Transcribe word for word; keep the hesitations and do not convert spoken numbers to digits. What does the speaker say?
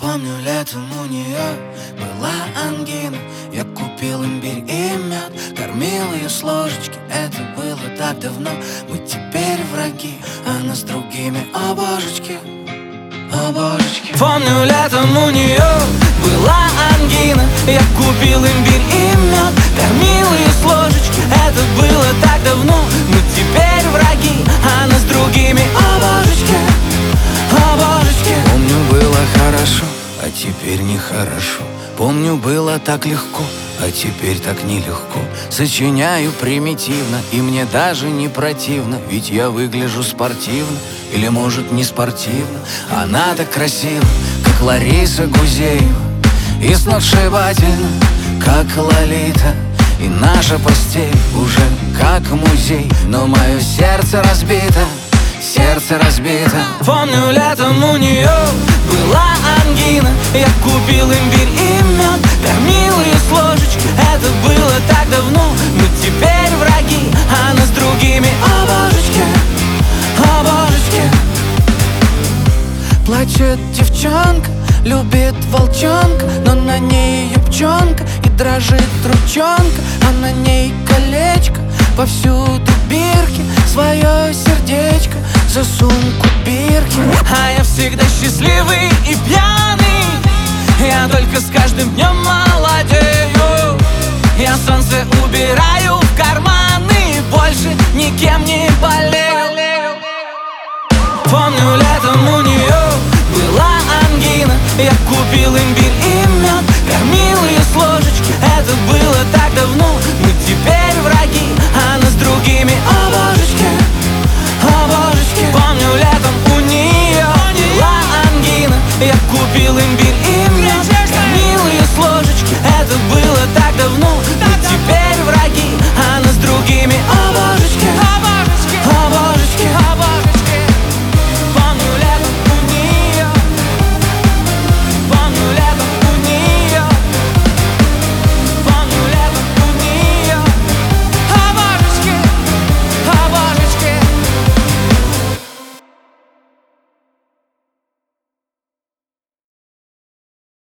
Помню, летом у нее была ангина. Я купил имбирь и мед, кормил ее с ложечки. Это было так давно, мы теперь враги. Она с другими, о божечки, о божечки. Помню, летом у нее была ангина. Я купил имбирь и мед, кормил ее с ложечки. Это было так давно, мы теперь враги. Она с другими, о божечки, о божечки. Помню, было хорошо, а теперь нехорошо. Помню, было так легко, а теперь так нелегко. Сочиняю примитивно, и мне даже не противно. Ведь я выгляжу спортивно, или может не спортивно. Она так красива, как Лариса Гузеева, и сногсшибательна, как Лолита. И наша постель уже как музей. Но мое сердце разбито, сердце разбито. Помню, летом у нее была ангина. Я купил имбирь и мед, кормил ее с ложечки. Это было так давно, мы теперь враги. Она с другими, о божечки, о божечки. Плачет девчонка, любит волчонка, но на ней юбчонка и дрожит ручонка, а на ней колечко, повсюду бирки. Свое сердечко за сумку бирки. А я всегда счастливый и пьяный. Я только с каждым днем молодею. Я солнце убираю в карманы, больше никем не болею. Помню, летом у нее была ангина. Я купил имбирь и мед, кормил ее с ложечки. Это было так давно, мы теперь враги. Она с другими, о божечки, о божечки. Помню, летом у нее была ангина. Я купил имбирь и